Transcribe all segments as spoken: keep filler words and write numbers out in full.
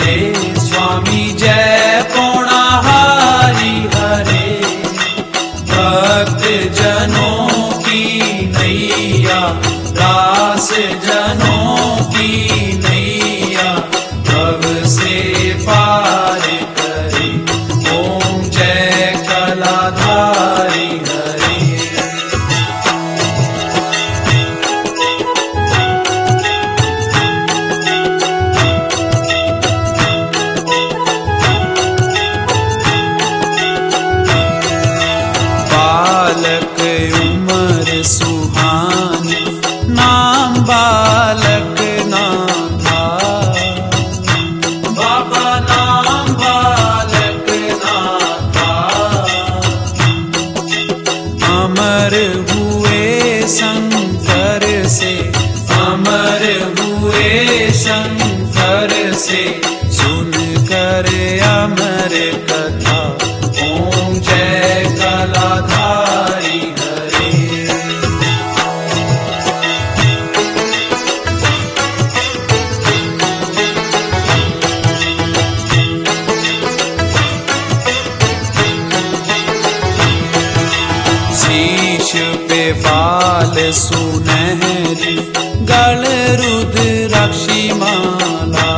हरे, स्वामी जय पौणाहारी हरे। भक्त जनों की नैया, दास जनों की नैया, भव से पार करे। ओम जय कलाधारी हरे। बालक उमर सुहानी, नाम बालक ना था। बाबा नाम बालक ना था। अमर हुए शंकर से, अमर हुए शंकर से, सुन कर अमर कथा। ओम जय कलाधारी हरे। शीश पे बाल सुनहरी, गल रुद्राक्षी माला।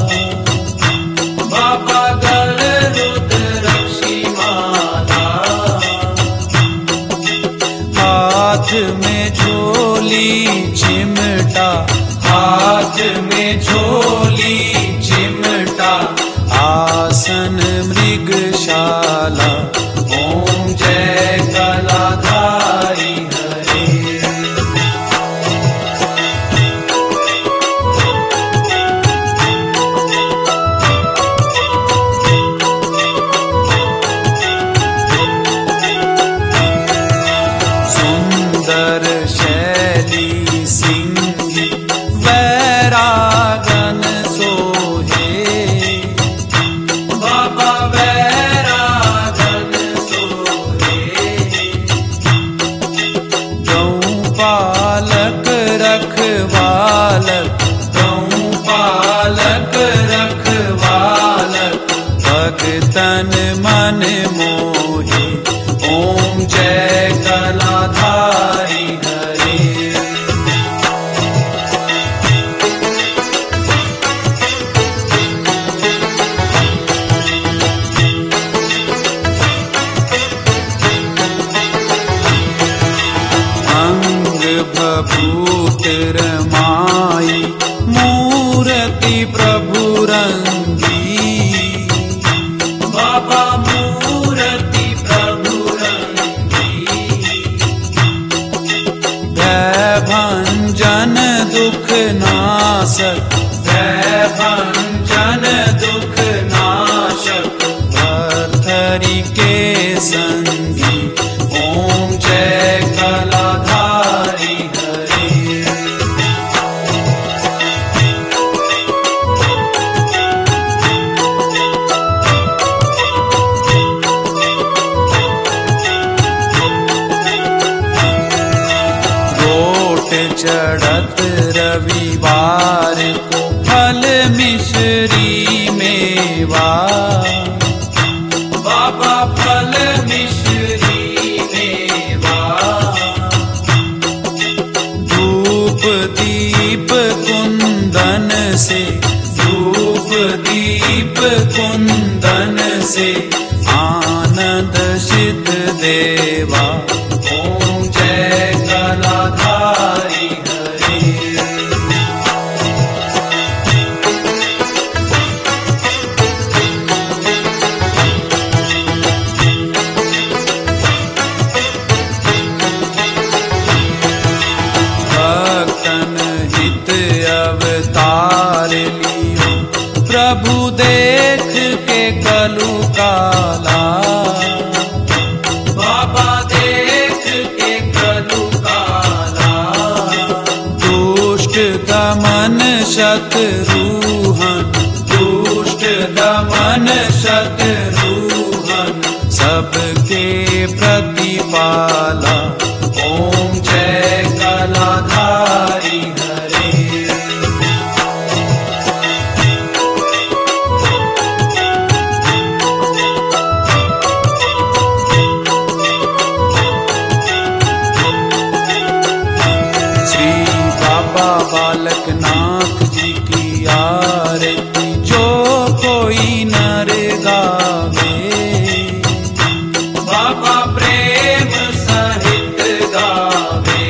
बाबा गल रुद्राक्षी माला। हाथ में झोली चिमटा, हाथ में झोली चिमटा, आसन मृगशाला। ओम जय कलाधारी हरे। सुंदर शैली सिंही, वैरागन सोहे। बाबा वैरागन सोहे। गौ पालक रखवालक, गौ पालक रखवालक, भगतन मन मोहे। ओम जय कलाधारी हरे। अंग भभूत रमाई, मूर्ति प्रभु रंगी। बाबा मूर्ति प्रभु रंगी। भय भंजन दुख नाशक, भय भंजन दुख नाशक, भर्तरी के संगी। ओम जय कलाधारी हरे। चढ़त रविवार को फल मिश्री मेवा। बाबा फल मिश्री मेवा। धूप दीप कुंदन से, धूप दीप कुंदन से, आनंद सिद्ध देवा। ओम जय कलाधारी हरे। भक्तन हित अवतार लियो, प्रभु देख के कलु काला। बाबा देख के कलु काला। दुष्ट दमन शत्रुहन, दुष्ट दमन शत्रुहन, सबके प्रतिपाला। ओम जय कलाधारी हरे। की नर गावे, बाबा प्रेम सहित गावे।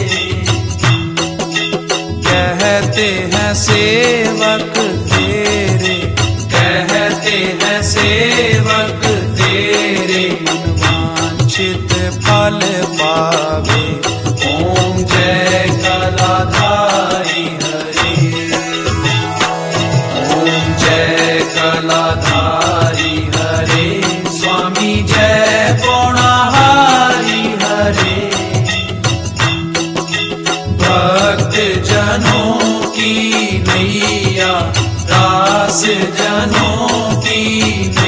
कहते हैं सेवक तेरे, कहते हैं सेवक तेरे, मनवांछित फल पावे। ओम जय कलाधारी हरे, ओम जय कलाधारी हरे, स्वामी जय पौणाहारी हरे। भक्त जनों की नैया, दास जनों की